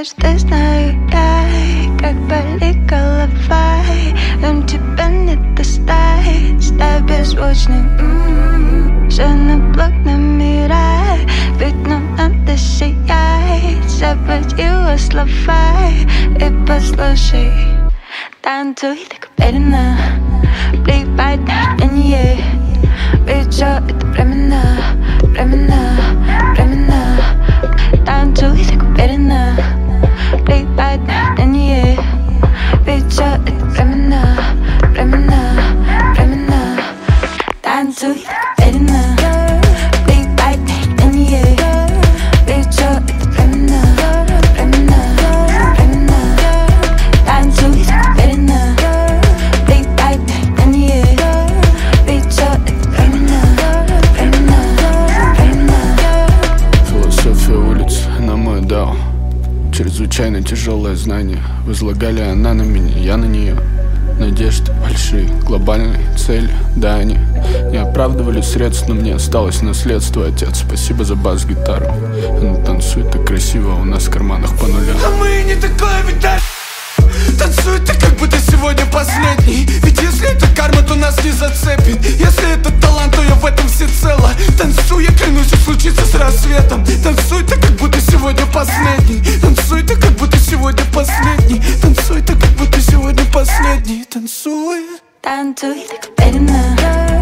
однажды знаю я, как болит голова, но тебя не достать, став беззвучным. Все на блок номера, ведь нам надо сиять. Забудь его слова и послушай. Танцуй так уверенно, плевать на мнение, ведь все это временно, временно, временно. Танцуй так уверенно, плевать на мнение, ведь все это временно, временно, временно. Танцуй так уверенно, плевать на мнение, ведь все это временно, временно, временно. Танцуй так уверенно, плевать на мнение, ведь все это временно, временно, временно. Философия улиц на мой дал. Чрезвычайно тяжелое знание. Возлагали она на меня, я на нее. Надежды большие, глобальные цели, да, они не оправдывали средств, но мне осталось наследство. Отец, спасибо за бас-гитару. Она танцует так красиво, у нас в карманах по нулям. А мы не такое видали. Танцуй ты, как будто сегодня последний. Ведь если это карма, то нас не зацепит. Если это талант, то я в этом всецело. Танцуй, я клянусь, все случится с рассветом. Танцуй ты, как будто сегодня последний. Танцуй ты, как будто сегодня последний. Танцуй ты, как будто сегодня последний. Танцуй. Танцуй так уверенно,